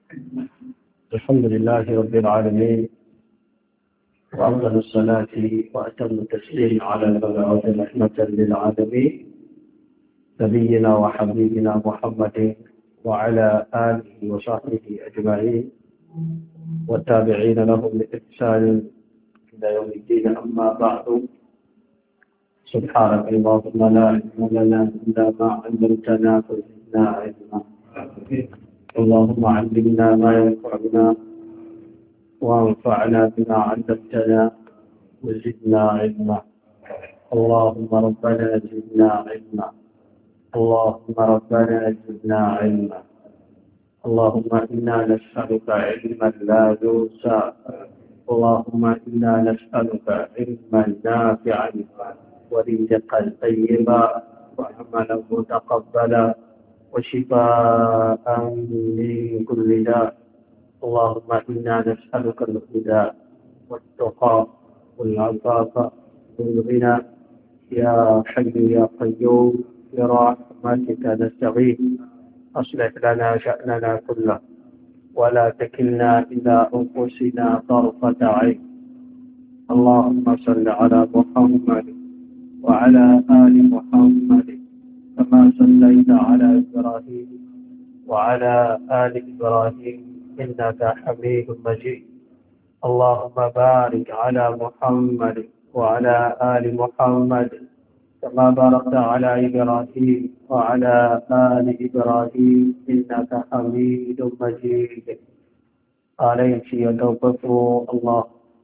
الحمد لله رب العالمين، وأفضل الصلاة وأتم التسليم على المبعوث رحمة للعالمين نبينا وحبيبنا محمد وعلى آله وصحبه أجمعين والتابعين لهم بإحسان إلى يوم الدين. أما بعد، سبحانك اللهم لا علم لنا إلا ما علمتنا فزدنا علما. اللهم علمنا ما ينفعنا وانفعنا بما علمتنا وزدنا علما. اللهم ربنا زدنا علما. اللهم ربنا زدنا علما. اللهم إنا نسألك علما لا ينسى. اللهم إنا نسألك علما نافعا ورزقا طيبا وعملا متقبلا وشفاء من كل داء. اللهم إنا نسألك الهدى والتقى والعفاف والغنى يا حي يا قيوم برحمتك نستغيث. أصلح لنا شأننا كله ولا تكلنا إلى أنفسنا طرفة عين. اللهم صل على محمد وعلى آل محمد كما صليت على إبراهيم وعلى آل إبراهيم إنك حميد مجيد. اللهم بارك على محمد وعلى آل محمد كما باركت على إبراهيم وعلى آل إبراهيم إنك حميد مجيد. عليك يتوقف الله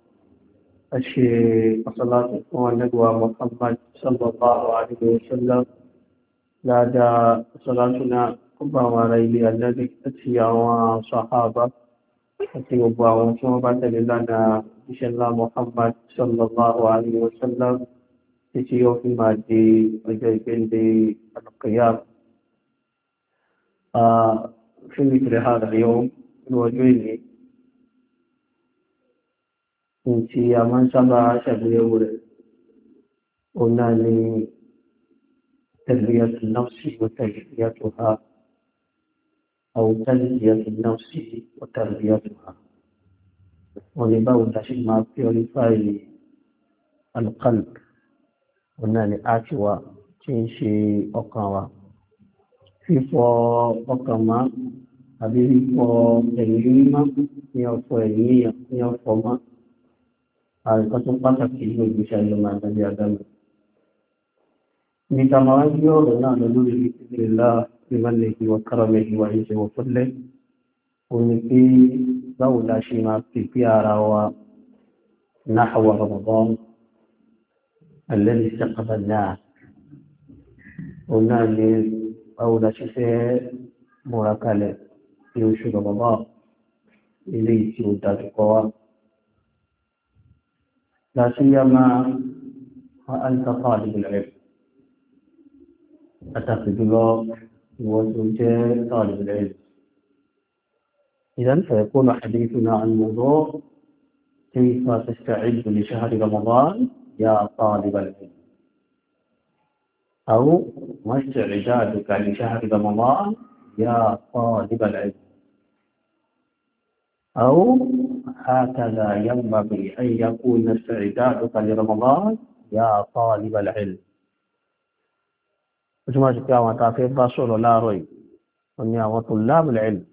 الشيء الصلاة والنبوة محمد صلى الله عليه وسلم. لا دا صلاتنا قبا وريلي الذي أتيا وصحابة أتي أبوا وصحابة لنا إن الله محمد صلى الله عليه وسلم تسيو في مادي وجايبين دي القيام. في مثل هذا اليوم نوجهني انتي من سبع شبيور ونالي تربية النفس وتربيتها أو تربية النفس وتربيتها. ولباو تشمع purify القلب ونالي أكوى تنشي أقوى fífọ ọkàn má àbí fífọ ẹ̀mí mímọ́ ní ọ̀fọ̀ ènìyàn ní ọ̀fọ̀ má àìkọ́ tó pàtàkì ní ìgbésẹ̀ ayé máa tàbí àdámù. Ní tàbí wọ́n gbé ọ̀rọ̀ náà lọ lórí ìpínlẹ̀ ìmọ̀lẹ̀ wa karamihi wa izzihi wa fadlihi. Ó ní pé báwo la ṣe máa pèpè ara wa nahwa Ramadan alladhi istaqbalnahu. Ó náà ní báwo la ṣe fẹ́ múra kalẹ̀ ní oṣù Ramadan ilé tí ó dájú kọ wá. La siyama wa anta talibul ilm. Pàtàkì jùlọ ìwọ́n tó jẹ́ talibul ilm. إذن فيكون حديثنا عن موضوع كيف تستعد لشهر رمضان يا طالب العلم، أو ما استعدادك لشهر رمضان يا طالب العلم، أو هكذا ينبغي أن يكون استعدادك لرمضان يا طالب العلم. وجمع شكاوة تعفير بصر لا ريب ونيا طلاب العلم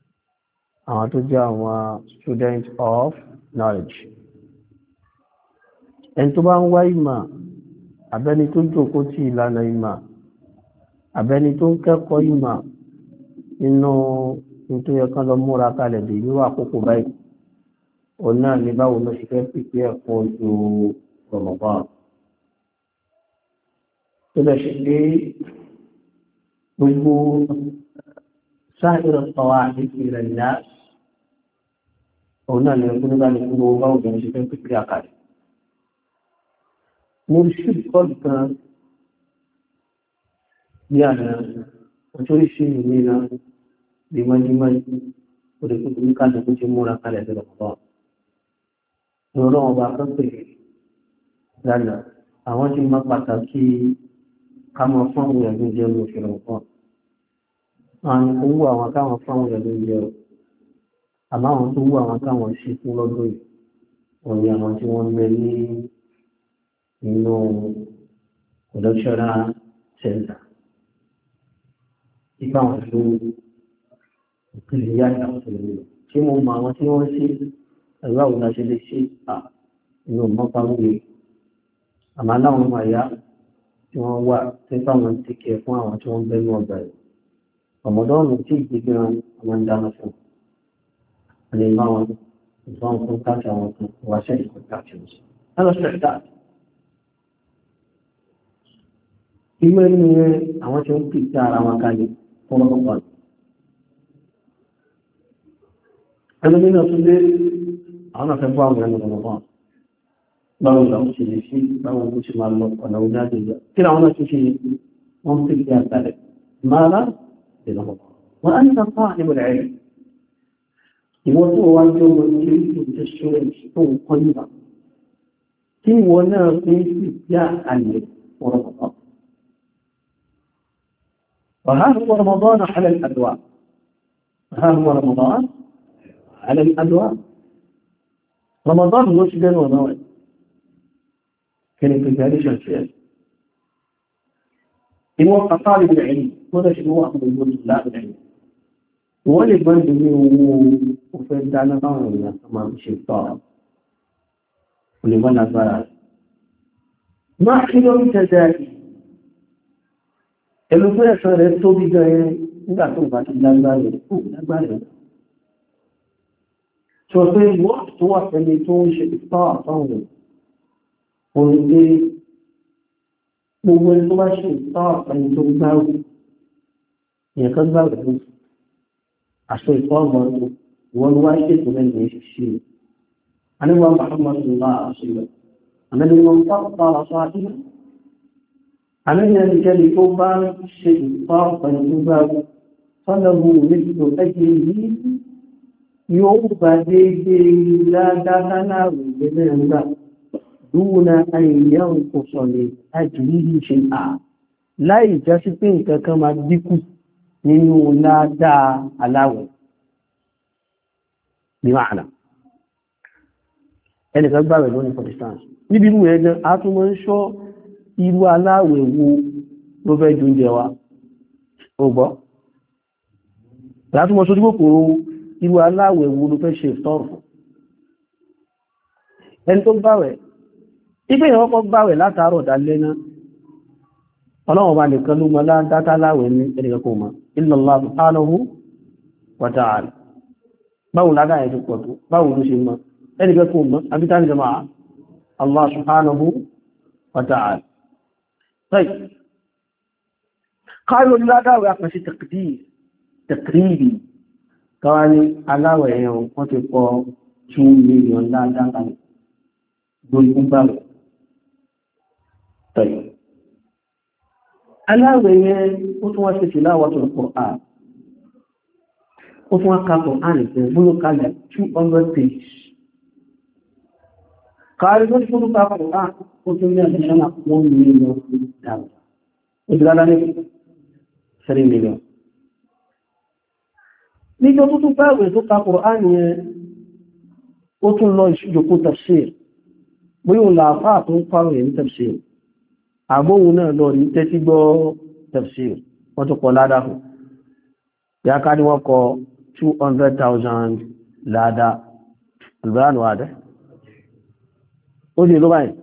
تجا student of knowledge. ẹni tó bá ń wá ìmọ̀, àbẹ́ni tó jókòó tí ìlànà ìmọ̀, àbẹ́ni tó ń kẹ́kọ̀ọ́ ìmọ̀ nínú tó yẹ kán lọ múra kalẹ̀ dè ní àkókò báyìí. Òun náà ní báwo ló ṣe fẹ́ pípé ẹ̀kọ́ oṣù Ramadan. Tó lè ṣe pé gbogbo sáàrọ̀ tọwà àti ìrẹ̀ ìlà òun náà ní ọdún nígbà ní gbogbo báwo ló ṣe fẹ́ pípé àkàrẹ̀. Mo ṣí kọ́lù kan bí àná oríṣiríṣi ìmìnira bí mọ́júmọ́ oríkùnkùn ní kálùkù tí múra kalẹ̀ lọ́rọ̀ pọ̀. Ìrọ̀lọ́ ọba kan pè lánàá àwọn tí máa pàtàkì ká mọ́ fún àwọn ẹ̀lú jẹ́ olóṣèlú pọ̀. Àwọn owó àwọn káwọn fún àwọn ẹ̀lú jẹ́ àmọ́ àwọn tó wú àwọn káwọn ṣe fún lọ́dún yìí wọ́n ní àwọn tí wọ́n gbé ní inú production center ipa wọn ló ìpìlẹ̀ yá ìyàwó tó lè ṣé mo mọ àwọn tí wọ́n ṣe ẹ̀rọ àwòrán ṣe lè ṣe inú mọ́pá wúwe àmọ́ láwọn ọmọ àyá tí wọ́n wà tí fáwọn ti kẹ̀ fún àwọn tí wọ́n gbẹ́nu ọgbà rẹ̀ ọmọdọ́ọ̀nù tí ìgbégbé wọn àwọn ń dáná fún àlè bá wọn ìfọ̀n fún káàkiri àwọn kan wáṣẹ́ ìkọ̀ káàkiri wọn. lọ́sẹ̀ dáa ìwé ní àwọn tí ó ń pìtà ara wọn kalẹ̀ fún ọlọ́pàá ẹlòmí náà tún lé àwọn afẹ́ bọ́ àwọn ẹnu ọlọ́pàá báwo làwọn ṣe lè ṣe báwo ló ṣe máa lọ ọ̀nà orí àjẹjọ kí làwọn náà tún ṣe wọ́n pìtà àtàlẹ̀ máa lá ìlọ́pàá wọn á ní sàpá níbẹ̀rẹ̀ rẹ̀ ìwọ́n tó wá jọ wọn ní ìtẹ̀síwẹ̀ tó ń kọ́ nígbà tí ìwọ náà fi ń pìtà àlẹ̀ ọlọ́pàá. وها هو رمضان على الأدواء ها هو رمضان على الأدواء رمضان هو شجر ونوع كان في ذلك الشيء إن وقع طالب العلم هذا شيء هو أخذ الوجود الله العلم ولد من دميه وفيد على طالبنا كما بشيء طالب ولمن أفعل ما حلو تزاكي ẹlú fún ẹ̀ṣọ́ rẹ̀ tó bí gan ẹ nígbà tó bá ti lágbàrẹ̀ lágbàrẹ̀ tó pé wọ́n tó wà pẹ̀lú tó ń ṣe ìfà àtàwọn òun pé gbogbo ẹni tó bá ṣe ìfà àtàwọn tó gbáwẹ̀ ìyẹn kan gbáwẹ̀ tó aṣọ ìfà ọgbọ̀n wọn wá ṣètò lẹ́nu ìṣiṣẹ́ aníwá Muhammadu àṣìlẹ̀ àmẹ́lẹ́wọ̀n pápá aṣọ àdínà àmì ẹnikẹ́ni tó bá ṣe ìfà pẹ̀lú gbogbo fọ́nàbù nílùú ẹgbẹ̀ yìí yóò bá dédé ládákánáàrù gẹ́gẹ́ ńgbà dúnà àìyàn kò sọ̀lẹ̀ àjìyí ṣe à láì já sí pé nǹkan kan máa dínkù nínú ládáa aláwẹ̀ bí máa ẹnìkan gbàwẹ̀ lónìí for instance níbi irú ẹgbẹ́ a tún mọ́ ń ṣọ́ irú aláwẹ̀ wo ló fẹ́ jù oúnjẹ wa ó gbọ́ látúmọ̀ sójú kòkòrò irú aláwẹ̀ wo ló fẹ́ ṣe ìtọ́rù ẹni tó gbàwẹ̀ ipé ìwọ́n kọ́ gbàwẹ̀ látàárọ̀ dalẹ́ náà ọlọ́run bá nìkan ló mọ́ látàtà láwẹ̀ ní ẹnìkan kò mọ̀ illa Allah subhanahu wa ta'ala báwo ládá ẹ̀ tó pọ̀ tó báwo ló ṣe mọ́ ẹnìkan kò mọ̀ abítánì jama'a Allah subhanahu wa ta'ala. طيب قالوا لا داوي أقنشي تقريبي قالوا علاوة يوم وتقو 2 مليون لا داوي دول كبار. طيب علاوة يوم وتواسي تلاوة القرآن وتواسي القرآن يقولوا قال 200 pages قالوا دول كبار القرآن وتواسي تلاوة 1 مليون داوي ìgbàlá ní 3 million. Níjọ tó tún fẹ́wẹ̀ tó ka Kùránì yẹn, ó tún lọ ìṣìjòkó tafsir, bóyí òun làáfáà tó ń pàrọ̀ yẹn ní tafsir. Àgbóhun náà lọ ní tẹ́tí gbọ́ tafsir, wọ́n tó kọ ládá fún. Ya ká ní wọ́n kọ 200,000 ládá, albánu àdẹ́. Ó dì ló báyìí,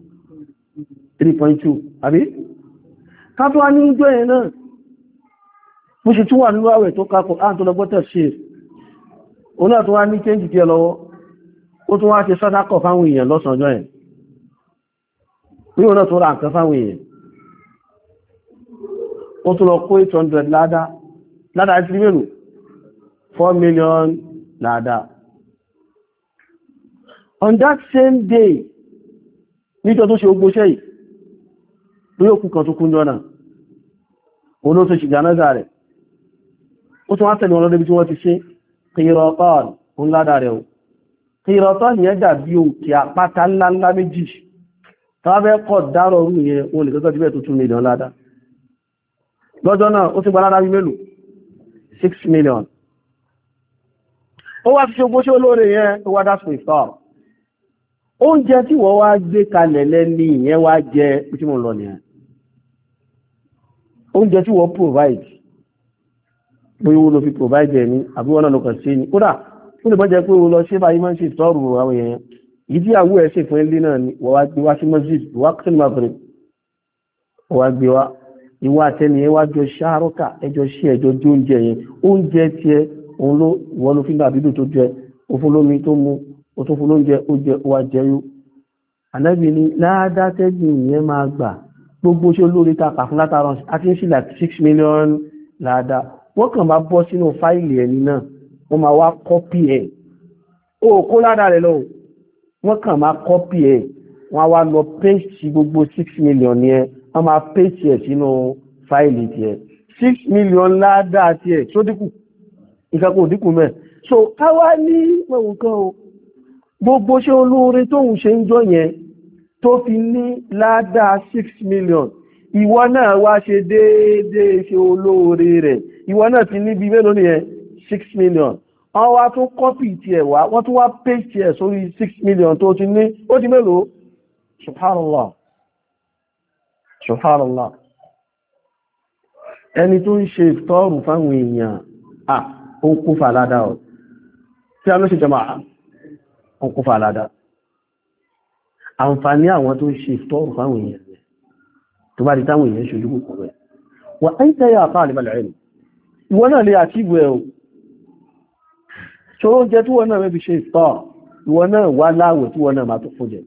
3.2, àbí? Kátó wá ní ìjọ ẹ̀ náà, bó ṣe tún wà nínú àwẹ̀ tó kápọ̀ áàtò lọ́gbọ́tẹ̀ ṣe, o náà tó wá ní kéńjì tí ẹ lọ́wọ́, ó tún wá ṣe sàdákà fáwọn èèyàn lọ́sànjọ́ ẹ̀. Bí o náà tó ra nǹkan fáwọn èèyàn, ó tún lọ kó 800 ládá ti mélòó, 4 million ládá. On that same day, níjọ tó ṣe ogbóṣẹ́ yìí, lórí òkú kan tó kún jọ́nà olóòtú ṣì jánásà rẹ̀ ó tún wá tẹ̀lé wọn lọ́dẹ́bí tí wọ́n ti ṣe kìrọ̀tọ́ọ̀nù ń ládà rẹ̀ o kìrọ̀tọ́ọ̀nù yẹn dàbí òkè àpáta ńláńlá méjì tàbẹ́ kọ̀ dárọ̀ rú yẹn o lè kọ́kọ́ jíbẹ̀ tó 2 million ládà lọ́jọ́ náà ó ti gba ládà bí mélòó 6 million ó wá fi ṣe gbóṣe olóore yẹn tó wá dásìkò ìfọ́ oúnjẹ tí wọ́n wá gbé kalẹ̀ lẹ́ni ìyẹn wá jẹ tí mo lọ nìyẹn oúnjẹ tí wọ́n provide bóyá wọ́n lọ fi provide ẹni àbí wọ́n náà lọ kàn sí ni kódà ó lè bọ́ jẹ́ pé wọ́n lọ ṣe báyìí máa ń ṣe ìtọ́rù àwọn èèyàn yìí tí àwọ̀ ẹ̀ ṣe fún ilé náà ni wọ́n wá gbé wá sí masjid wá kí ni máa bẹ̀rẹ̀ wọ́n wá gbé wá ìwọ àtẹni ẹ wá jọ ṣáárọ́kà ẹjọ́ ṣe ẹjọ́ tí oúnjẹ yẹn oúnjẹ tiẹ̀ òun ló wọ́n ló fi ń dàbí tó jẹ òfin lómi tó mu ó tó fún lóúnjẹ ó jẹ ó wá jẹyó ànábì ni ládàtẹ́gbìn yẹn máa gbà gbogbo ṣe olórí ta kà fún látàrán àti ń sí like 6 million láàdá wọ́n kàn bá bọ́ sínú fáìlì ẹni náà wọ́n máa wá kọ́pì ẹ̀ ó kó ládàá rẹ̀ lọ wọ́n kàn máa kọ́pì ẹ̀ wọ́n á wá lọ paste gbogbo 6 million yẹn wọ́n máa paste ẹ̀ sínú fáìlì tiẹ̀ 6 million ládàá tiẹ̀ tó dínkù ìkàkùn dínkù mẹ́ so káwá ní mọ̀wùn kan o gbogbo ṣe olóore tóhun ṣe ń jọ yẹn tó fi ní ládàá 6 million ìwọ náà wá ṣe déédéé ṣe olóore rẹ̀ ìwọ náà ti níbi mélòó nìyẹn 6 million wọ́n wá tún kọ́pì tí ẹ̀ wá wọ́n tún wá paste ẹ̀ sórí 6 million tó ti ní ó di mélòó subhanallah subhanallah ẹni tó ń ṣe ìtọ́rù fáwọn èèyàn ó ń kú fàládà ọ̀ tí a ló ṣe jama'a ó ń kú fàládà àǹfààní àwọn tó ń ṣe ìtọ́rù fáwọn èèyàn rẹ̀ tó bá di táwọn èèyàn ṣojú kòkò rẹ̀ wọ́n ń tẹ́yà àpá àlìbàlẹ̀ rẹ̀ ìwọ náà lè àtíwò ẹ̀ o ṣòro oúnjẹ tí wọ́n náà rẹ̀ fi ṣe ìtọ́ ìwọ náà wá láwẹ̀ tí wọ́n náà máa tó fún jẹ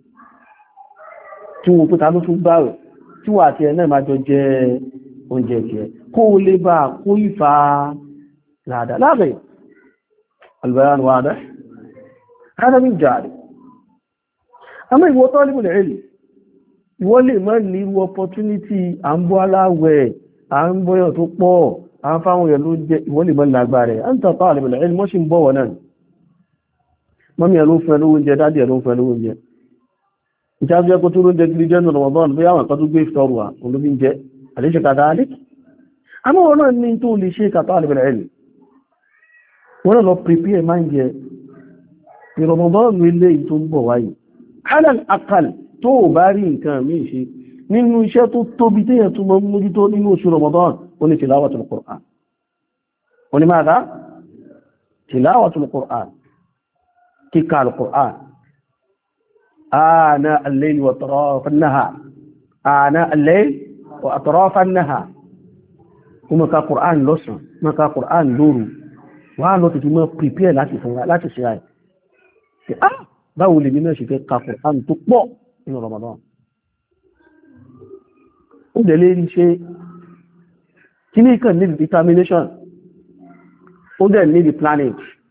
tí wọ́n pẹ́ta ló tún bá rẹ̀ tí wọ́n àti ẹ̀ náà máa jọ jẹ oúnjẹ jẹ kó o lè bá kó ìfà láàdá láàbẹ̀ albayan wada hada min jari àmọ́ ìwọ talibul ilm ìwọ lè má ní irú opportunity à ń bọ́ aláwẹ̀ à ń bọ́yọ̀ tó pọ̀ à ń fáwọn èèyàn ló jẹ́ ìwọ lè má lágbára ẹ̀ anta talibul ilm mọ́ sí ń bọ́ wọ̀ náà mọ́mí ẹ̀ ló fẹ́ lówó oúnjẹ dádì ẹ̀ ló fẹ́ lówó oúnjẹ ìjábí ẹkọ́ tó lóúnjẹ gidi jẹ́ nínú Ramadan bí àwọn kan tó gbé ìfẹ́ ọrùwà olóbi ń jẹ́ àléṣe kàtà alẹ́ àmọ́ wọn náà ní tó lè ṣe kàtà talibul ilm wọn náà lọ prepare mind yẹ Ramadan ilé yìí tó ń bọ̀ wáyìí halal akal tó bá rí nǹkan mí ṣe nínú iṣẹ́ tó tóbi téèyàn tó mọ́ mójútó nínú oṣù Ramadan ó ní tilawatul Qur'an ó ní máa tilawatul Qur'an kíkà al-Qur'an ana al-layl wa atraf an-nahar ana al-layl wa atraf an-nahar kuma ka Qur'an lọ́sàn ma ka Qur'an lóru wà lọ tètè mọ́ prepare láti ṣe àì báwo lè nínú ẹ̀ṣẹ̀fẹ́ ka Qur'an tó pọ̀ nínú Ramadan ó dẹ̀ lè rí ṣe kí ní ìkàn ní determination ó dẹ̀ ní the planning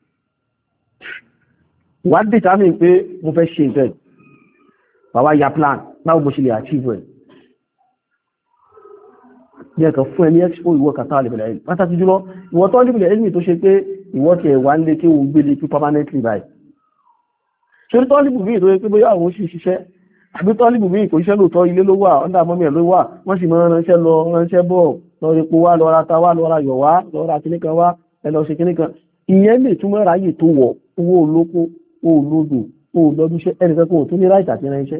wà determine pé mo fẹ́ ṣe ìfẹ́ bàbá ya plan báwo mo ṣe lè achieve ẹ̀ jẹ́ kan fún ẹni expo ìwọ kàtà àlèbẹ̀lẹ̀ ẹ̀lì pàtàkì jùlọ ìwọ tó nípìnlẹ̀ ẹ̀lì tó ṣe pé ìwọ ti ẹ̀wà ń lé kí o gbé lé kí permanently báyìí ṣorí tọ́lìbù míì tó yẹ pé bóyá àwọn òṣìṣẹ́ ṣiṣẹ́ àbí tọ́lìbù míì kò iṣẹ́ lóòótọ́ ilé ló wà ọ́ndà mọ́mí ẹ̀ ló wà wọ́n sì máa ránṣẹ́ lọ ránṣẹ́ bọ̀ lọ epo wá lọ ra ta wá lọ ra yọ̀ wá lọ ra kíníkan wá ẹ lọ ṣe kíníkan ìyẹn lè túmọ̀ ráyè tó wọ̀ owó olóko owó olódò owó lọ́dún iṣẹ́ ẹnìkan kò tún ní ráìtà àti ránṣẹ́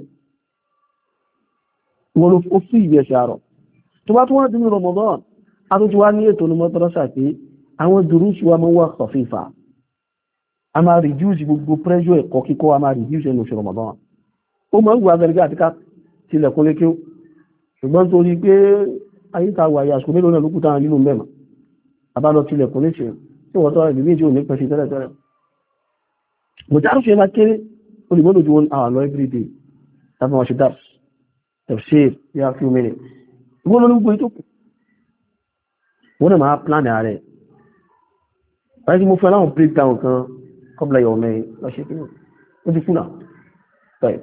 wọn ló ó sí ìwé ẹ̀ṣẹ̀ àrọ̀ tó bá tún wá dín ní Ramadan a tó ti wá ní ètò ní mọ́tọ́rọ́sà pé àwọn dùrúsù wa máa wà kọfífà a máa reduce gbogbo pressure ẹ̀kọ́ kíkọ́ a máa reduce ẹnu oṣù Ramadan ó máa ń gbà abẹ́rẹ́gẹ́ àti ká tilẹ̀kùn lékè ṣùgbọ́n torí pé ayíta wà yà ṣùgbọ́n mélòó náà ló kú táwọn nínú mẹ́mà àbálọ tilẹ̀kùn léṣe tí wọ́n tọ́ ìbí tí ò ní pẹ̀sí tẹ́lẹ̀tẹ́lẹ̀ mo já ṣe máa kéré olùgbọ́n lójú 1 hour lọ every day tàbí wọn ṣe dá tafsir ya few minutes wọ́n lọ ní gbogbo ìtókù wọ́n náà máa plan ààrẹ báyìí tí mo fẹ́ láwọn breakdown kan kọ́bla yọ̀ mẹ́rin lọ́ṣẹ́ pé ó ti fúnà tọ́ẹ̀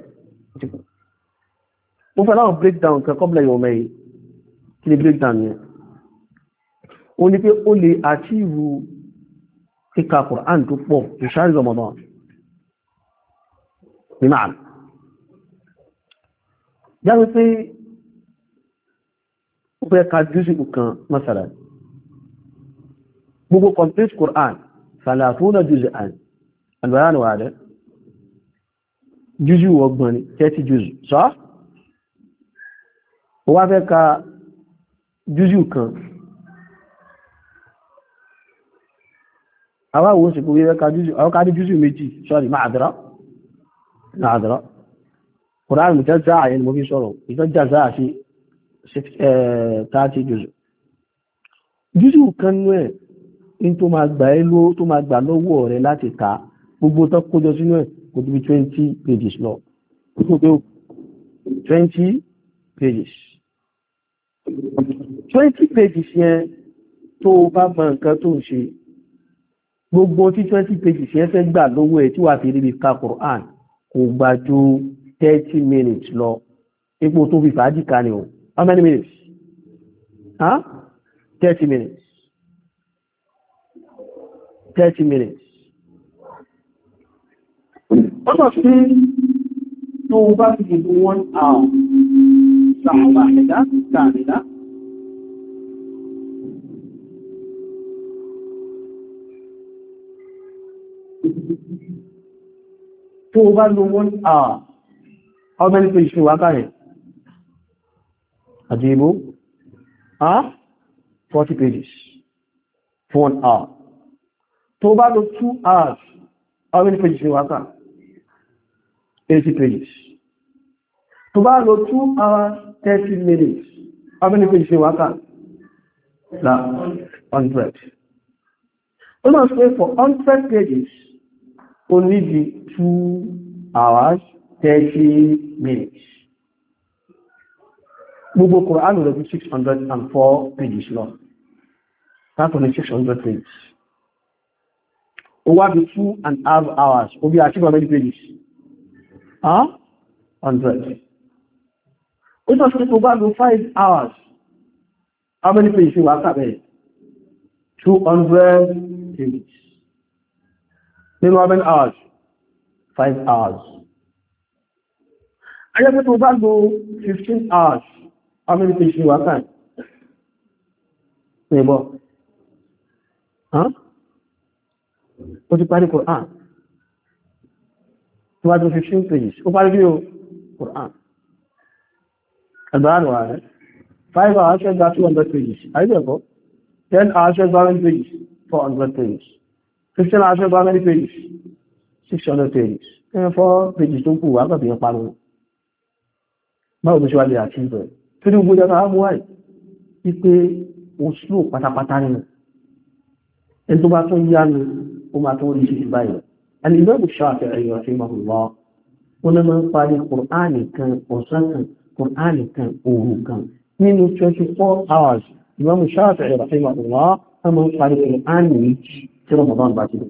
mo fẹ́ láwọn breakdown kan kọ́bla yọ̀ mẹ́rin kí ni breakdown yẹn ó ní pé ó lè achieve kíkà Qur'an tó pọ̀ ìṣàrí Ramadan ní máa jáwé pé ó fẹ́ ka jùsù kan masala gbogbo complete Quran ثلاثون جزءا البيان واضح جزء وgbọ̀n 30 جزء صح ó wá fẹ́ ka juz'u kan àwa wo sì kò fẹ́ ka juz'u àwọn ka di juz'u méjì sorry ma'adra Quran mujazza yani mo fi sọ̀rọ̀ ìjọjàzá sí 30 juz'u kan nú ẹ̀ in tó máa gbà ẹ́ ló tó máa gbà lọ́wọ́ rẹ̀ láti ka gbogbo tó kójọ sínú ẹ̀ kò tó bí 20 pages lọ 20 pages 20 pages yẹn tó bá mọ nǹkan tó ń ṣe gbogbo tí 20 pages yẹn fẹ́ gbà lọ́wọ́ ẹ̀ tí wà fi ríbi ka Quran kò gbà ju 30 minutes lọ ipò tó fi fàájì ká ni o how many minutes? 30 minutes 30 minutes. Ọjọ́ sí tó bá ti dìbò 1 hour, ṣàwọ̀ àṣẹ́dá, kààrìdá. Tó bá lo 1 hour, how many pages wá káyẹ̀? Àjíbò? 40 pages for 1 hour. Tó bá lo 2 hours, how many pages ni wá kà? 80 pages. Tó bá lo 2 hours, 30 minutes, how many pages ni wá kà? 100. Ó náà sọ for 100 pages, ó ní di 2 hours, 30 minutes. Gbogbo Kùránì rẹ̀ bí 604 pages lọ. That's only 600 pages. Ó wá bí 2.5 hours. Ó bí achieve how many pages? 100. Ó sọ sí tó bá lò 5 hours. How many pages wà kàbẹ̀? 200 pages. Nínú how many hours? 5 hours. Ayẹ́pẹ́ tó bá lò 15 hours. How many pages wà kàbẹ̀? Nìbọ̀. Ó ti parí Quran. Tó bá tó 15 pages. Ó parí bí o Quran. Ẹgbàrán wà rẹ̀. 5 hours ṣe gba 200 pages. Àìbẹ̀kọ́. 10 hours ṣe gba 100 pages. 400 pages. 15 hours ṣe gba many pages. 600 pages. 4 pages tó kù wà kàbí ọpa lọ. Báwo ló ṣe wá lè àti ìbẹ̀? Tó ní gbogbo jẹ́ mú wáyé. Wípé ó slow pátápátá nínú. Ẹni tó bá tún yá ni ó máa tó rí sí báyìí. Al-Imam Shafi'i rahimahullah wọ́n máa ń parí Kùránì kan ọ̀sán kan, Kùránì kan òru kan. Nínú 24 hours, Imam Shafi'i rahimahullah wọ́n máa ń parí Kùránì méjì tí Ramadan bá ti dé.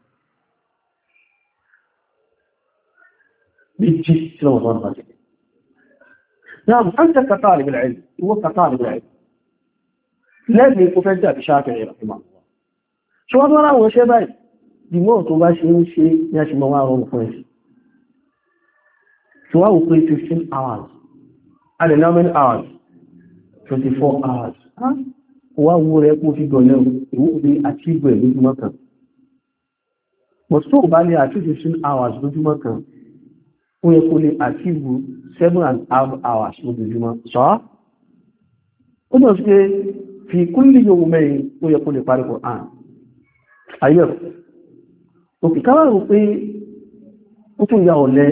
Méjì tí Ramadan bá ti dé. Naam, anta ka-talib al-ilm, huwa ka-talib al-ilm. Lẹ́gbẹ̀ẹ́ kò fẹ́ jà bí Shafi'i rahimahullah. Ṣọ́wọ́n tó ráwọ̀ ṣẹ́ báyìí, dìmọ́ tó bá ṣe ń ṣe ní àṣìmọ̀ wá rọrùn fún ẹ̀sì. Ṣọ́wọ́n wò pé 15 hours. A lè how many hours? 24 hours. Kò wá wó rẹ̀ kó fi gọ̀lẹ́ ìwò bí àtígbẹ̀ lójúmọ́ kan. But tó bá lè àti 15 hours lójúmọ́ kan, ó yẹ kó lè àtígbù 7.5 hours lójúmọ́. Ṣọ́? Ó jọ sí pé fi kulli yawmayn ó yẹ kó lè parí Qur'an. Ayẹ́ òkè káwà rò pé ó tún ya ọ̀lẹ́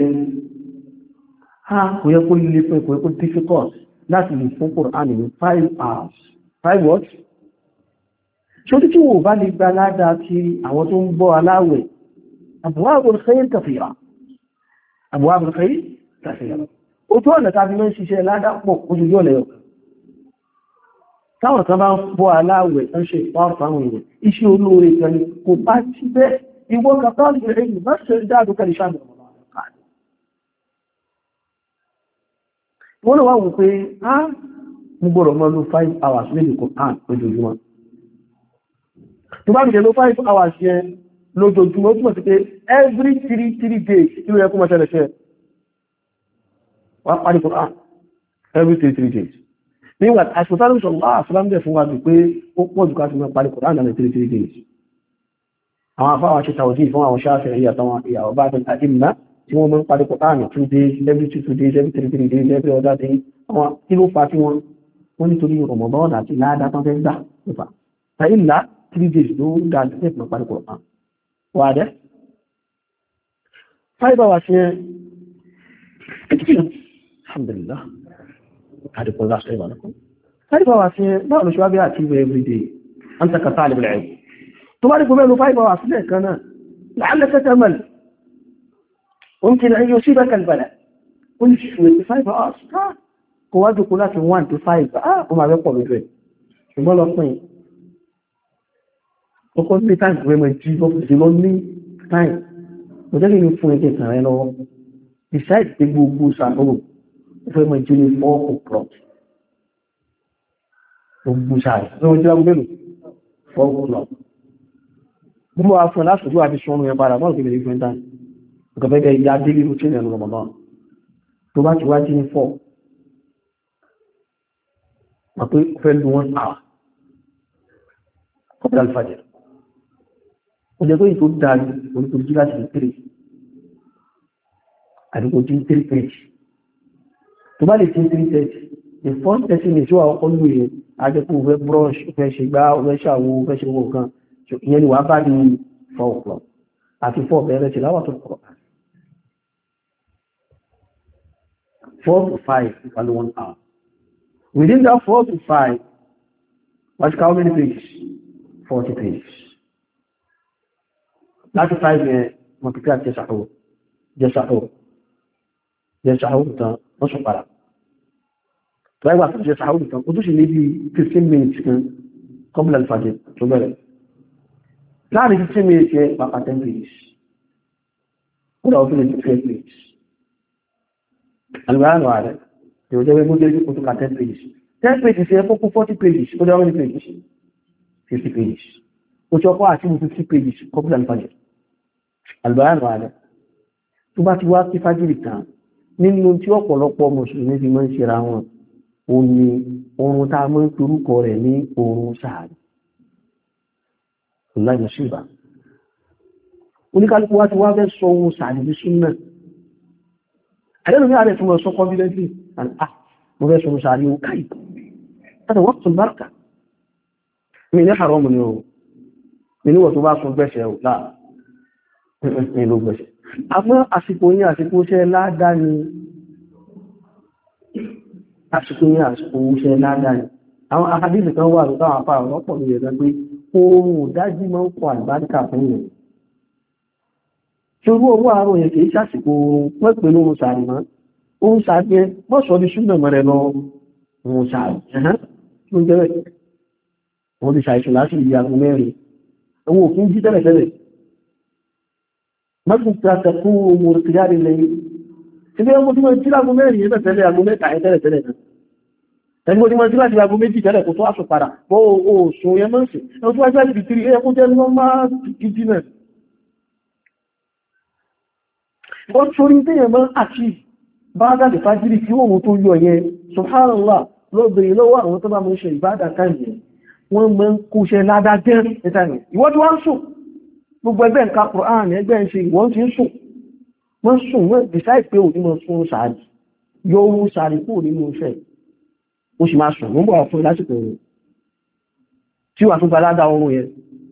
kò yẹ kó lè pẹ́ kò yẹ kó difficult láti lè fún Qur'an ní 5 hours. 5 what? Ṣé ó tí wò bá lè gba ládàá tí àwọn tó ń bọ́ aláwẹ̀ abwabul khayr kathira. Abwabul khayr kathira. Ó tó ọ̀nà tàbí mẹ́ ṣiṣẹ́ ládàá pọ̀ ojú yọ́ lẹ́yọ̀. Táwọn kan bá ń bọ́ aláwẹ̀ tán ṣe ìpáwọ̀ fáwọn èèyàn, iṣẹ́ olóore kan ni kò bá ti bẹ́ ìwọ́n kàtà ìrìn èyí bá ṣe dáadọ́ kẹrì ṣàbẹ̀ wọ́n wá wù pé mú gbọ́rọ̀ mọ́ ló 5 hours níbi Qur'an lójoojúmọ́. Tó bá bìí ló 5 hours yẹn lójoojúmọ́ túnmọ̀ sí pé every 3 days kí ló yẹ kó mọ́ ṣẹlẹ̀ ṣẹ wá parí Qur'an every 3 days. Nígbà àṣìkòtàrí sọ̀rọ̀ àṣìlámdẹ̀ fún wa jù pé ó pọ̀ jù ká sí mọ́ parí Qur'an ní 3 days. àwọn afáwọn ṣe tàwọ̀dí fún àwọn Shafi'i àtàwọn ìyàwó bá tẹ̀ àdìmá tí wọ́n mọ́ ń parí Kùránì 2 days every 2 days every 3 days every other day àwọn kí ló fa tí wọ́n nítorí Ramadan àti láàdá tán fẹ́ gbà nípa àìlá 3 days ló dá sí ẹ̀pọ̀ parí Kùránì wà dẹ́ 5 hours yẹn alhamdulillah àdìpọ̀ láṣẹ ìwà lọ́kọ́ 5 hours yẹn báwọn ló ṣe wá bí àti every day an taka talib al-ilm tó bá rí gbogbo 5 hours sílẹ̀ kan náà لعلك تأمل ممكن أن يصيبك البلاء كل شوية 5 hours kò wá jùkú láti 1 to 5 ó máa rẹ́pọ̀ lójú ẹ̀ ṣùgbọ́n lọ pín ọkọ̀ ní time rẹ̀ mọ̀ jí lọ́pùsí lọ ní time kò jẹ́ kí ní fún ẹgbẹ̀ kan rẹ̀ lọ́wọ́ decide pé gbogbo sàárò ó fẹ́ mọ̀ jí ní 4 o'clock gbogbo sàárò lọ́wọ́ jí lágbó mélòó 4 o'clock gbogbo wa fún lásìkò àti ṣọ́nù ẹ̀ padà bọ́ọ̀lù kébèrè fún ẹ̀dá ọ̀gọ̀fẹ́gẹ̀ ìyá délé ló tẹ́lẹ̀ lọ Ramadan tó bá ti wá jí ní 4 àpé fẹ́ lù 1 hour kọ́pẹ́ alfajir ó jẹ́ pé ìtò dájú oníkò jí láti 3 àdúgbò jí 3 page tó bá lè jí 3:30 the first person is wà ọkọ̀ lù yẹn ajẹ́kù fẹ́ brush fẹ́ ṣe gbá fẹ́ ṣàwó fẹ́ ṣe wọ́n kan ìyẹn ni wà bá ní 4 o'clock àti 4 bẹ̀rẹ̀ sí láwà tó kọ̀ 4 to 5 equal 1 hour. Within that 4 to 5, what's how many pages? 40 pages. That's 5 years, multiply Jesahur, what's your para? So I was Jesahur, what do you need 15 minutes, come to Al-Fajr, so better. Not 15 minutes here, but 10 pages. What else will it 12 pages? Al-Quran wà rẹ̀, yóò jẹ́ wẹ́gbó jẹ́ ìpò tó ká 10 pages. 10 pages yẹ fọ́kún 40 pages, ó jẹ́ how many pages? 50 pages. Ó tí ọkọ̀ àti 50 pages, kọ́pùlà Al-Fajr. Al-Quran wà rẹ̀. Tó bá ti wá kí fájìrì kan, nínú tí ọ̀pọ̀lọpọ̀ Mùsùlùmí fi máa ń ṣe ra wọn, ó ní oorun tá a máa ń torúkọ rẹ̀ ní oorun sàárì. Wallahi musiba. Oníkálùkù wá ti wá fẹ́ sọ oorun sàárì bí súnnà. I don't know how to so confidently and mo fẹ́ sọ sàárì ó káì tàbí wọ́n tún bárkà mi ní haram ni o mi ní wọ́n tó bá sọ gbẹ́ṣẹ̀ ò láà ní ló gbẹ́ṣẹ̀ àmọ́ àsìkò ní àsìkò iṣẹ́ ládá ni àwọn akadílì kan wà lọ́tọ́ àwọn afá ọ̀pọ̀ ní ẹ̀dá pé oòrùn dájí máa ń kọ àlùbáríkà fún yẹn ṣorú owó àárọ̀ yẹn kìí ṣàsìkò wọ́n pè lóòrùn sàárì mọ́ oòrùn sàárì yẹn wọ́n sọ ní ṣúgbẹ̀ mọ́rẹ̀ lọ oòrùn sàárì ló jẹ́ rẹ̀ wọ́n ti ṣàìṣù láti ìdí aago mẹ́rin owó òfin jí tẹ́lẹ̀tẹ́lẹ̀ mọ́tún tàkù oòrùn ti jáde lẹ́yìn tí bí wọ́n tí wọ́n jí láago mẹ́rin yẹn tẹ́lẹ̀ aago mẹ́ta yẹn tẹ́lẹ̀tẹ́lẹ̀ náà ẹni wọ́n tí wọ́n jí láti aago méjì tẹ́lẹ̀ kó tó aṣọ padà bọ́ oòsùn yẹn mọ́ sí ẹni tó wájú láti fi kiri ẹkún jẹ́ normal gidi náà wọ́n torí tẹ́yẹ̀ mọ́ àti bá dáadì fàájírí tí wọ́n tó yọ yẹn subhanallah lọ́bìnrin lọ́wọ́ àwọn tó bá mọ́ ṣe ìbádà káyẹ̀ wọ́n mọ́ ń kó ṣe ládájẹ́ ìtàní ìwọ́n tí wọ́n ń sùn gbogbo ẹgbẹ́ ń ka Qur'an ẹgbẹ́ ń ṣe ìwọ́n tí ń sùn wọ́n sùn wọ́n decide pé ò ní mọ́ sún sàárì yọ oorun sàárì kúrò nínú iṣẹ́ ó sì máa sùn wọ́n bọ̀ fún lásìkò oorun tí wà tún gbaládà oorun yẹn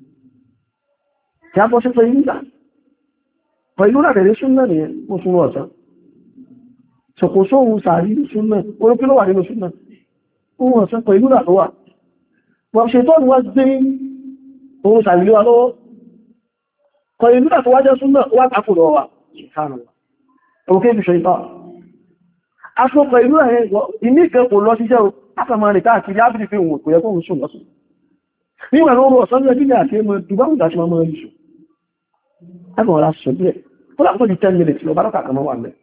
tí a bọ́ sí pé nígbà pẹ̀lú àtẹ̀lé súnnà ni ó súnmọ́ ọ̀sán ṣọ̀kòsó ohun sàárì súnnà orókí ló wà nínú súnnà ohun ọ̀sán pẹ̀lú àtọwà wọ́n ṣe tọ́nù wá gbé ohun sàárì lé wa lọ́wọ́ pẹ̀lú àtọwájẹ́ súnnà wá takùrọ wa òkè fi ṣe ìfà aṣọ pẹ̀lú ẹ̀ ìní ìkẹ́ kò lọ síṣẹ́ o látàmà rẹ̀ káàkiri ábìrì fi òun kò yẹ kóhun sùn lọ́sùn níwà lọ́rọ̀ ọ̀sán ní ẹgbẹ́ àti ẹmọ dùbáwùdá tí wọ́n mọ́ ìṣù ẹgbẹ̀ wọ́n láti ṣọ́bí ẹ̀ ó lápọ̀ di 10 minutes lọ bá lọ́kà kan wà mẹ́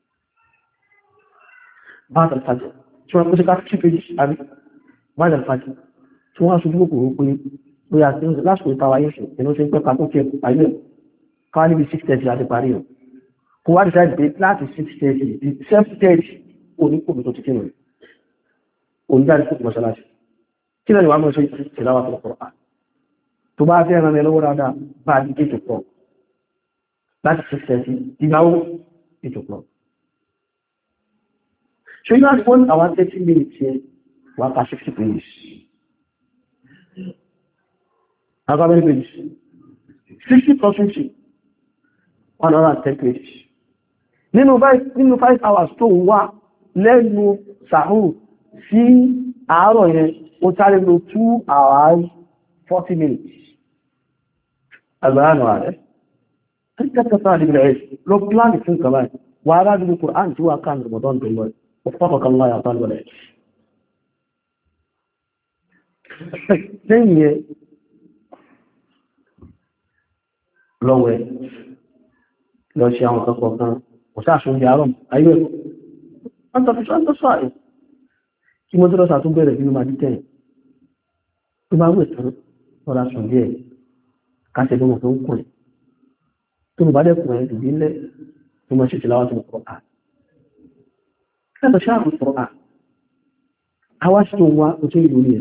báadà fàájì tí wọ́n kó sí ká 2 pages àbí báadà fàájì tí wọ́n aṣojú kòkòrò pé ó yà sí lásìkò ìpawà yẹ́sù ẹ̀nà ṣe ń pẹ́ pàtó kí ẹkù ayé káwà níbi 6:30 àti parí ẹ̀ kò wá decide pé láti 6:30 di 7:30 oníkòmí tó ti kí nìyàn oníjáde kòkò mọ́ṣáláṣí kí lẹ́yìn wà mọ́ ṣe ìtìláwà tó kọ̀rọ̀ tó bá fẹ́ ràn lọ́wọ́ dáadáa bá di 8 o'clock láti 6:30 ìgbàwó 8 o'clock. So you have 1 hour 30 minutes here, 1 hour 60 pages. How many pages? 60 plus 50, 110 pages. Nínú 5 hours tó wà lẹ́nu sàhùn sí àárọ̀ yẹn, ó sáré lò 2 hours 40 minutes. Àgbàránù ààrẹ. Ẹgbẹ́ta àdìgbìlẹ̀ ẹ̀ lọ pláàni fún kàbáyì, wà rájú Kùránì tí wà káàkiri Ramadan tó lọ. وفقك الله يا طالب العلم. lẹ́yìn lọ́wẹ́ lọ ṣe àwọn ọ̀pọ̀ kan òṣàṣùn di àárọ̀ ayé ẹ̀kọ́ sọ́ọ̀rẹ̀ kí mo tó lọ́sà tún bẹ̀rẹ̀ nínú máa dítẹ̀ tó bá wẹ̀ tán lọ́la sùn díẹ̀ káṣẹ́ lọ́wọ́ tó ń kùn tó bá dẹ́kùn ẹ̀ ìdílé tó mọ́ ṣe tìláwà tó ń kọ́ هذا شاعر القرآن حواشته هو أتيلوني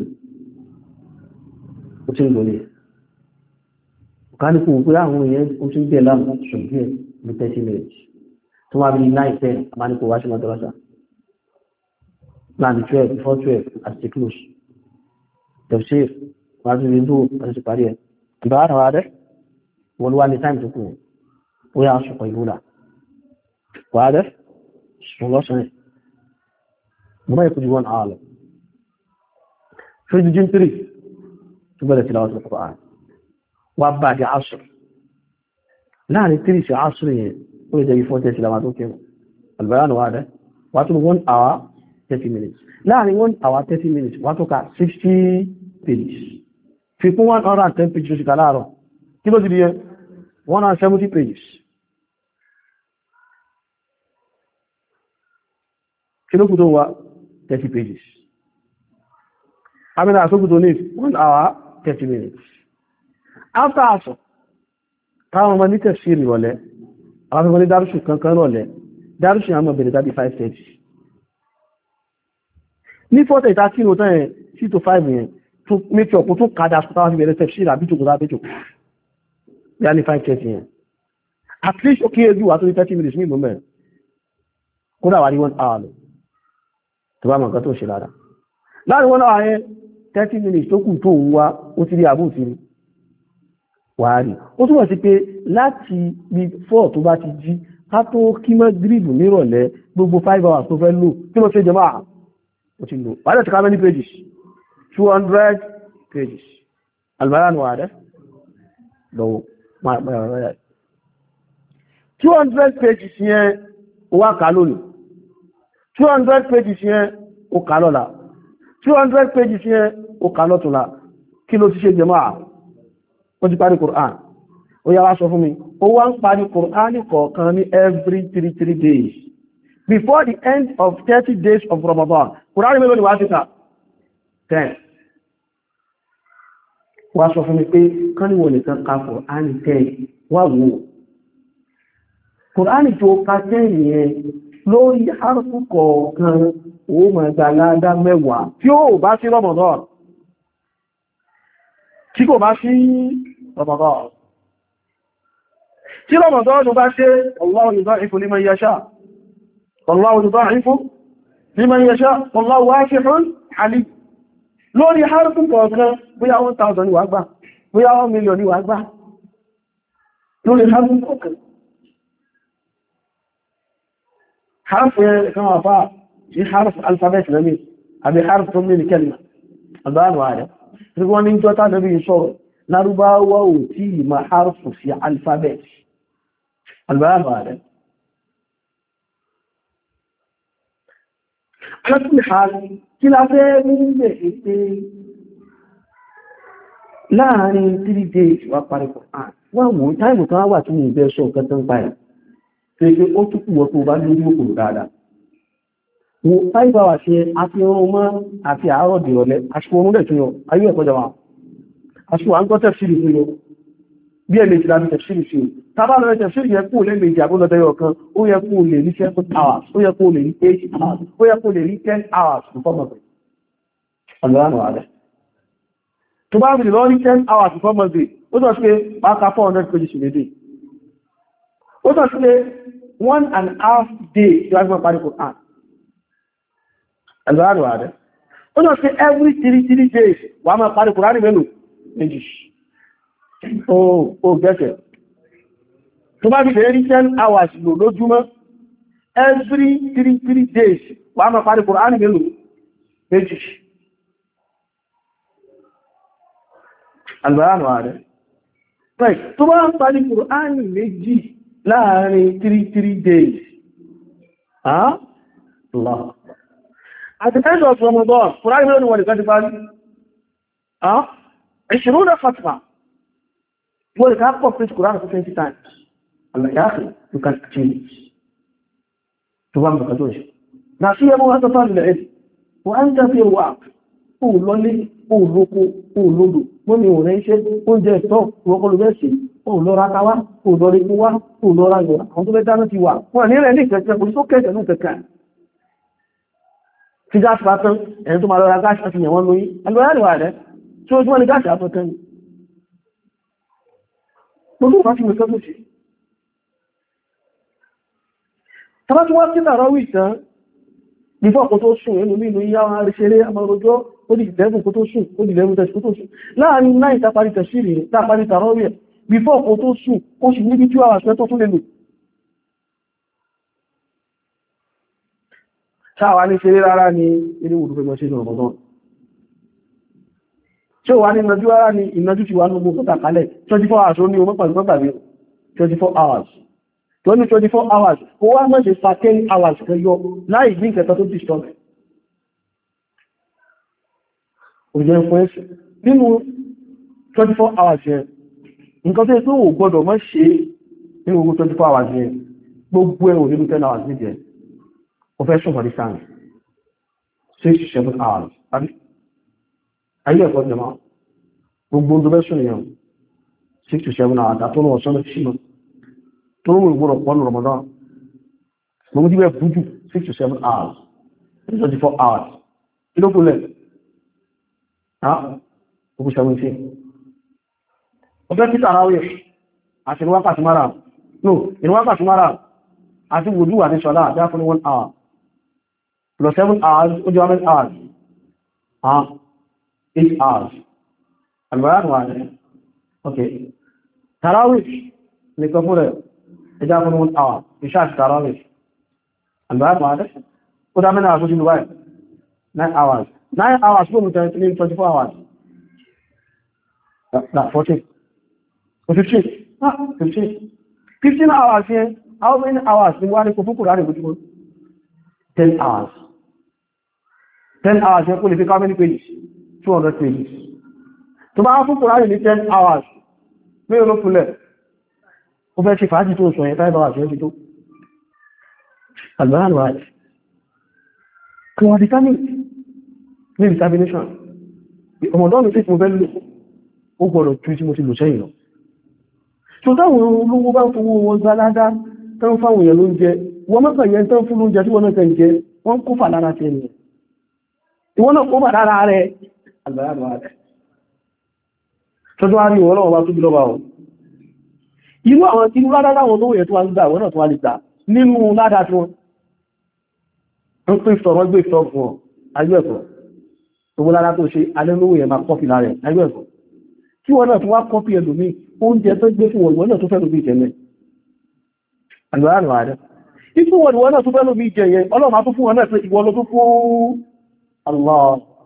وكان يقول قرآن هو أتيلوني لهم شبه بتسمية ثم أبني 9 10 أما نقول واشي مدرسة نعم 12 before 12 أستيكلوش تفسير وعزو يندو أستيكاريه كبار هذا والوالي تايم تكون ويعشق قيلولا وهذا والله سنة ما يكون عالم في الجن 3 تبدأ تلاوة القرآن وبعد عصر لا نتريش عصريا وإذا يفوت تلاوة كم البيان هذا واتو 1 hour 30 minutes لا 1 hour 30 minutes واتو 60 pages في 1 hour 10 pages كالارو كيلو دي 170 pages كيلو كدوا 30 pages. I mean, I took to need 1 hour, 30 minutes. After also, táwọn ọmọ ní tẹ̀síìrì wọlé, àwọn ọmọ ní dárúṣù kankan rọ̀lẹ́, dárúṣù àmọ́ bẹ̀rẹ̀ 35 30. Ní 40 ìtàkì ìrò tán yẹn, 6 to 5 yẹn, tó make up tó kàdà sọ́tàwà sí bẹ̀rẹ̀ tẹ̀síìrì àbíjòkó lábẹ́jòkó. Bí a ní 5 30 yẹn. At least ó kéré jù wà tó ní 30 minutes ní ìlú mẹ́rin. Kódà wà ní 1 hour lọ. Tó bá mọ̀ nǹkan tó ṣe lára láàrin wọn náà ayẹ́ 30 minutes tó kù tó ń wá ó ti rí àbú ti rí wà rí ó túnmọ̀ sí pé láti bí 4 tó bá ti jí ká tó kí mọ́ gíríbù nírọ̀lẹ́ gbogbo 5 hours tó fẹ́ lò kí ló ṣe jẹ máa ó ti lò wà lẹ́tí ká many pages 200 pages almaran wà rẹ̀ lọ́wọ́ 200 pages yẹn ó wá kà lónìí 200 pages yẹn ó kà lọ́la 200 pages yẹn ó kà lọ́tùnla kí ló ti ṣe jẹmáà ó ti parí Qur'an ó yá wá sọ fún mi ó wá ń parí Qur'an kọ̀ọ̀kan ní every 3 days before the end of 30 days of Ramadan Qur'an mélòó ni wá sí ká 10 wá sọ fún mi pé kán níwọ̀n nìkan ka Qur'an 10 wá wò Qur'an tó ka 10 yẹn lórí harfu kọ̀ọ̀kan ó máa gba ládá 10 tí ó bá sí Ramadan tí kò bá sí Ramadan tí Ramadan bá ṣe Allahu yudha'ifu liman yasha Allahu yudha'ifu liman yasha wallahu wasi'un alim lórí harfu kọ̀ọ̀kan bóyá 1000 ni wà gbà bóyá 1 million ni wà gbà lórí harfu kọ̀ọ̀kan حرف كما فا في حرف الفابت نمي ابي حرف من الكلمه البان وعلى تقول ان جوتا نبي صور لارباوا وتي ما حرف في الفابت البان وعلى على كل حال كلا من láàrin 3 days wà parí Qur'an wọ́n mú táìmù kan wà tí mo bẹ́ sọ nǹkan tán báyìí pé ó túnkù wọ́n tó bá lórí òkùnrù dáadáa wọ́n 5 hours ṣe àti ọrún mọ́ àti àárọ̀ dìrọ̀lẹ́ aṣíkò orún lẹ̀ tún yọ ayé ẹ̀kọ́ jọba aṣíkò à ń gọ́ tẹ̀fṣìrì fún yọ bí ẹ̀lẹ́ ti láti tẹ̀fṣìrì sí tàbá lọ tẹ̀fṣìrì yẹ kó lẹ́gbẹ̀ẹ́jì àbúlọ́dẹ́yọ kan ó yẹ kó lè rí 7 hours ó yẹ kó lè rí 8 hours ó yẹ kó lè rí 10 hours fún fọ́mọ̀tẹ̀ ọ̀lọ́rànà rẹ̀ tó bá rí lọ ní 10 hours before Monday ó sọ pé máa ka 400 pages in a day ó sọ pé 1.5 day tí wọ́n parí Quran ẹ̀lọ́rọ̀ rẹ̀ ó sọ pé every 3 days wà máa parí Quran mélòó méjì ó gẹ́sẹ̀ tó bá rí 10 hours lò lójúmọ́ every 3 days wà máa parí Quran mélòó méjì Àlùbáránù ààrẹ. Right, tó bá ń parí Kùránì méjì láàrin 3 days. Allah. At the end of Ramadan, Kùránì mẹ́rin wọ́n nìkan ti parí. 20 Fatma. Wọ́n nìkan pọ̀ pé Kùránì for 20 times. Allah ya akhi, you can achieve it. Tó bá ń bọ̀kà tó ṣe. Na sí ẹmọ́ wọ́n tó fà nílẹ̀ ẹ̀dì. Wọ́n ń jẹ́ fi wà ó lọ́lé, ó lóko, ó lódò. Wọ́n ni òun iṣẹ́ oúnjẹ ìtọ́ ìwọ́kọlù mẹ́sì, ó lọ́ra káwá, ó lọ́ra ikú wá, ó lọ́ra yọ̀, àwọn tó fẹ́ dáná ti wà. Wọ́n ní rẹ̀ ní ìkẹ̀kẹ́ kò tó kẹ́kẹ́ ní kẹ̀kẹ́. Tí gáàsì bá tán, ẹni tó máa lọ́ra gáàsì àti ìyẹ̀wọ́n lóyí. Alúwárìwà rẹ̀ tí ó túnmọ́ ní gáàsì àtọ́tẹ́ ni. Gbogbo bá fi mú sọ́tún sí. Tàbá tí wọ́n sí nàrọ́wì tán, ní fọ́kùn tó sùn ẹnu nínú yíyá wọn àríṣẹ́rẹ́ àmọ́rọjọ́ ó di ìdẹ́gùn kó tó sùn ó di ìdẹ́gùn tẹ̀sí kó tó sùn láàrin náà ìtàparí tẹ̀sírì tàparí tàrọ́wì ẹ̀ bífọ́ kó tó sùn ó sì níbi 2 hours tó tún lè lò sáwà ní ṣeré rárá ní ilé òdúgbẹ́gbẹ́ sí Ramadan tí ó wà ní ìnájú rárá ní ìnájú ti wà ní gbogbo tàkálẹ̀ 24 hours ó ní ọmọ pàdé 24 hours tó ní 24 hours ó wá mọ́ ṣe fa 10 hours kẹyọ láì ní ìkẹta tó disturb òjẹ́ fún ẹ̀ṣẹ̀ nínú 24 hours yẹn nǹkan tó yẹ tó ò gbọdọ̀ mọ́ ṣe nínú gbogbo 24 hours yẹn gbogbo ẹ̀wọ̀n nínú 10 hours nídìí ẹ̀ o fẹ́ sùn for the sun 6 to 7 hours ayé ẹ̀kọ́ jẹmọ́ gbogbo tó fẹ́ sùn yẹn 6 to 7 hours àtọ́nà ọ̀sán lọ sí tó ń gbọ́dọ̀ pọ̀nù Ramadan gbogbo tí bẹ́ fújú 6 to 7 hours 24 hours ilókùnlẹ̀ gbogbo 17 ọjọ́ títà ráwẹ̀ àti ìwákàtí mara no ìwákàtí mara àti wùdú àti ṣọ́lá àti àfún 1 hour plus 7 hours ó jẹ́ 1 hours 8 hours albayan wà ní ok tarawih ní kọfún rẹ̀ ẹjá fún 1 hour ìṣà àti tarawih albayan wà ní ó dá mẹ́rin àkójú dubai 9 hours 9 hours fún 24 hours That 14 or 15 15 hours here how many hours in one ko fún Kùránì lójúmọ́ 10 hours 10 hours here kò lè fi how many pages 200 pages tó bá fún Kùránì ní 10 hours mẹ́rin ló fúnlẹ̀ ó fẹ́ ṣe fàájì tó sọ yẹn 5 hours yẹn ti tó albayan wa kí wọ́n determine ní determination ọmọdọ́nù tí mo fẹ́ lò ó gbọ́dọ̀ tú tí mo ti lò sẹ́yìn lọ. tó táwọn olówó bá fowó wọn gbáládá tán fáwọn èèyàn ló ń jẹ wọ́n mọ́kà yẹn tán fún lóúnjẹ tí wọ́n náà tẹ́ ń jẹ wọ́n kó fà lára tẹ́ ẹ̀yẹn ìwọ́n náà kó fà lára rẹ̀ àgbàrá rẹ̀ tó tó wá rí ìwọ́n náà wá tóbi lọ́wọ́ ọ̀ irú àwọn tí ládá láwọn olówó yẹn tó wá ń gbà wọ́n náà tó wá lè gbà nínú ládá tí wọ́n ń pè sọ wọ́n gbé sọ fún ọ agbẹ́ẹ̀kọ́ owó lára tó ṣe alẹ́lówó yẹn máa kọ́fì lára ẹ̀ agbẹ́ẹ̀kọ́ tí wọ́n náà tó wá kọ́fì ẹlòmí oúnjẹ tó gbé fún wọ̀n náà tó fẹ́ lóbi ìjẹmẹ́ àgbàrá rẹ̀ ikú wọ̀n náà tó fẹ́ lóbi ìjẹyẹ ọlọ́mà tó fún wọn náà pé ìwọ ló tó fún Allah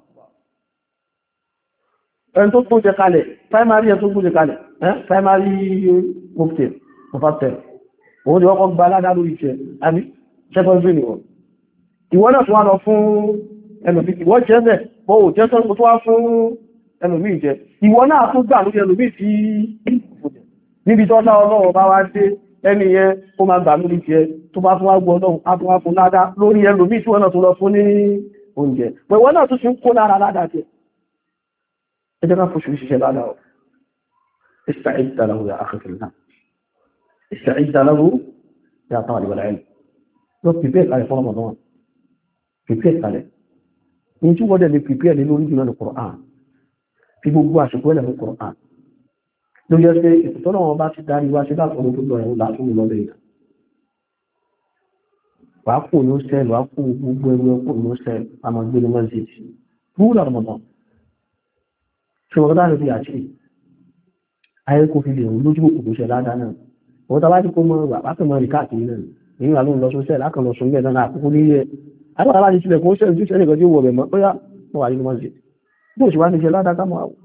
ẹni tó gbóúnjẹ kalẹ̀ primary ẹ̀ tó gbóúnjẹ kalẹ̀ primary mufti mufasẹ̀ òun ni wọ́n kọ́ gba aládá lórí ìṣẹ́ àbí secondary ni wọ́n ìwọ náà tó wá lọ fún ẹlòmí ìwọ jẹ́ mẹ́ bọ́ ò jẹ́ sọ́rọ̀ tó wá fún ẹlòmí jẹ ìwọ náà tó gbà lórí ẹlòmí tí níbi tó lá Ọlọ́run bá wá dé ẹni yẹn ó máa gbà lórí jẹ tó bá fún wá gbọ́ Ọlọ́run á tún wá fún ládá lórí ẹlòmí tí wọ́n náà tó lọ fún ní oúnjẹ pẹ̀wọ́ náà tó ṣe ń kó lára ládá jẹ ẹ jẹ́ ká fòṣù ṣiṣẹ́ ládá ọ̀ استعد له يا أخي في الله استعد له يا طالب العلم لو prepare على رمضان prepare عليه ní tí wọ́n dẹ̀ lè prepare lé lórí jùlọ ní Qur'an fi gbogbo àsìkò ẹ̀lẹ̀ fún Qur'an ló jẹ́ pé ìtọ́nà wọn bá ti darí wá sí láti ọdún tó lọ ẹ̀hún látún lọ́bẹ̀ ìyà wà á kò ní ó sẹ́ẹ̀lù wà á kò gbogbo ẹrù ẹkùn ní ó sẹ́ẹ̀lù àmọ́ gbé ní mọ́sídì fúrúdà Ramadan ṣe wọ́n dáre bí àti ayé kò fi lè rú lójú òkùnkùn ṣe ládá náà wọ́n tàbá ti kó mọ́ wákàn mọ́ rí káàkiri náà èyí wà ló ń lọ sún sẹ́ẹ̀lù lákàn lọ sún bẹ́ẹ̀ náà àkókò nílé ẹ̀ àbúrò láti tilẹ̀ kó sẹ́ẹ̀lù tí sẹ́ẹ̀lù kan tí ó wọ̀ bẹ̀ mọ́ bóyá wọ́n wà nínú mọ́sídì bó ṣe wá ní ṣe ládá ká mọ́ àwọ̀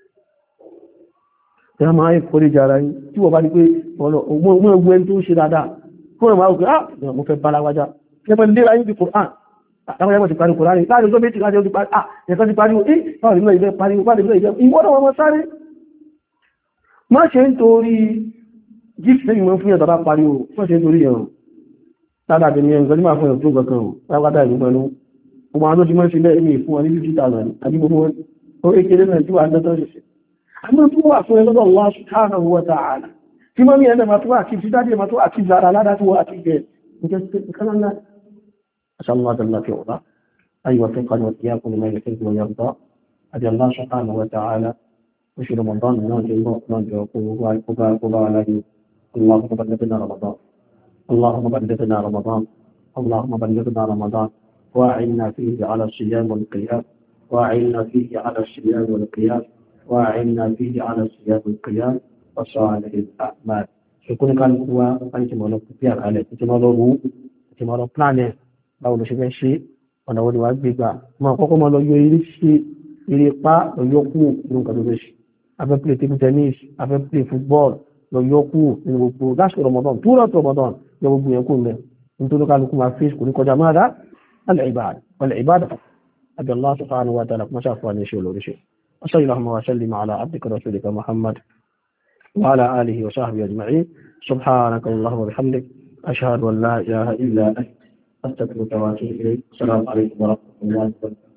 ẹ̀yà máa ń kọ́lé jara yìí tí wọ́n bá ní pé ọmọ ẹgbẹ́ ẹni tó ń ṣe dáadáa fún ẹ̀mọ́ àwọn òkè mo fẹ́ balawaja ẹgbẹ́ lera yìí bí Qur'an àwọn ẹgbẹ́ ti parí Qur'an láàrin ọjọ́ méjì láti ọdún parí ẹ̀kan ti parí báwọn ìlú ilẹ̀ parí ìwọ́n wọn sáré má ṣe ń torí gift lẹ́yìn mọ́ fún ẹ̀tọ́ bá parí o má ṣe ń torí ẹ̀rùn dáadáa tẹ̀mí ẹ̀rùn tí máa fún ẹ̀rùn tó kankan o lágbádá ìlú pẹ̀lú ọmọ àwọn tó ti mọ́ sí bẹ́ẹ̀ ní ìfún wọn ní 50,000 àbí gbogbo wọn ó ékeré náà tí wà ń dẹ́tọ́ ṣe àmọ́ tó wà fún ẹlọ́dọ̀ Allah subhanahu wa ta'ala tí mọ́ ní ẹ̀lẹ́ ma tó wà kí dáadé ma tó wà kí zara ládá tó wà kí gẹ̀ ìkẹ́sìnkánná aṣàlọ́wà dàlá fi ọ̀dá ayyuwa tó kanu wa tiya kuma mai yakin kuma yarda àti Allah subhanahu wa ta'ala oṣù Ramadan náà jẹ́ bọ́ náà jẹ́ kó bá wà láyé Allahumma ballighna Ramadan Allahumma ballighna Ramadan Allahumma ballighna Ramadan wa'inna fihi ala as-siyam wal qiyam wa'inna fihi ala as-siyam wal qiyam وأعنا فيه على صيام القيام وصالح الأعمال يكون كان هو أنت مالك فيها عليه أنت مالك بلانه báwo ló ṣe fẹ́ ṣe ọ̀nà wo ni wàá gbégbà máa kọ́kọ́ máa lọ yọ eré ṣe eré pa lọ yọ kú nínú nǹkan tó fẹ́ ṣe afẹ́ play table tennis afẹ́ play football lọ yọ kú nínú gbogbo lásìkò Ramadan túrọ̀ tó Ramadan yọ gbogbo yẹn kú ń bẹ nítorí kálukú máa face kò ní kọjá máa dá al-ibada àbí Allah subhanahu wa ta'ala kúmọ́ṣà fún wa ní ṣe olórí ṣe وصلى اللهم وسلم على عبدك ورسولك محمد وعلى آله وصحبه أجمعين سبحانك اللهم وبحمدك أشهد أن لا إله إلا أنت أستغفرك وأتوب إليك السلام عليكم ورحمة الله وبركاته